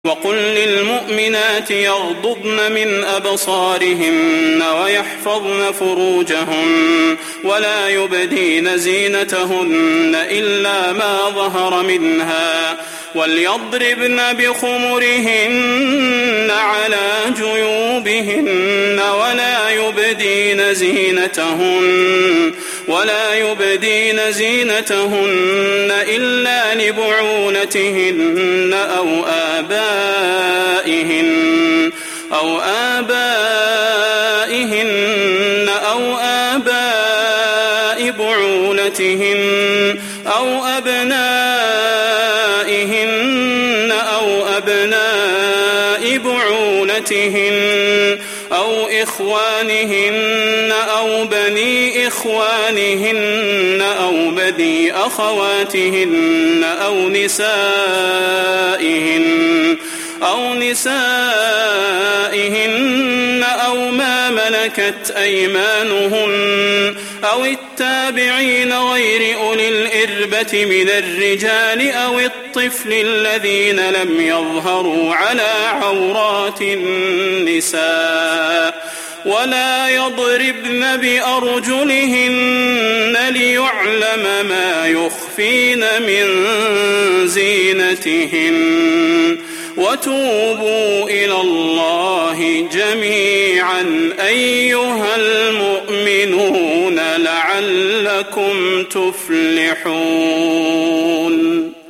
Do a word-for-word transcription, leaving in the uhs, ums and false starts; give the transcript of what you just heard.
وقل للمؤمنات يغضضن من أبصارهن ويحفظن فروجهن ولا يبدين زينتهن إلا ما ظهر منها وليضربن بخمرهن على جيوبهن ولا يبدين زينتهن ولا يبدين زينتهن إلا لبعولتهن أو آبائهن أو آبائهن أو آباء بعولتهن أو أبنائهن أو أبناء بعولتهن أو إخوانهن أو بني إخوانهن أو بني أخواتهن أو نسائهن أو نسائهن أو ما ملكت أيمانهن أو التابعين غير أولي الإربة من الرجال أو الطفل الذين لم يظهروا على عورات النساء ولا يضربن بأرجلهن ليعلم ما يخفين من زينتهن وتوبوا إلى الله جميعا أيها المؤمنون لعلكم تفلحون.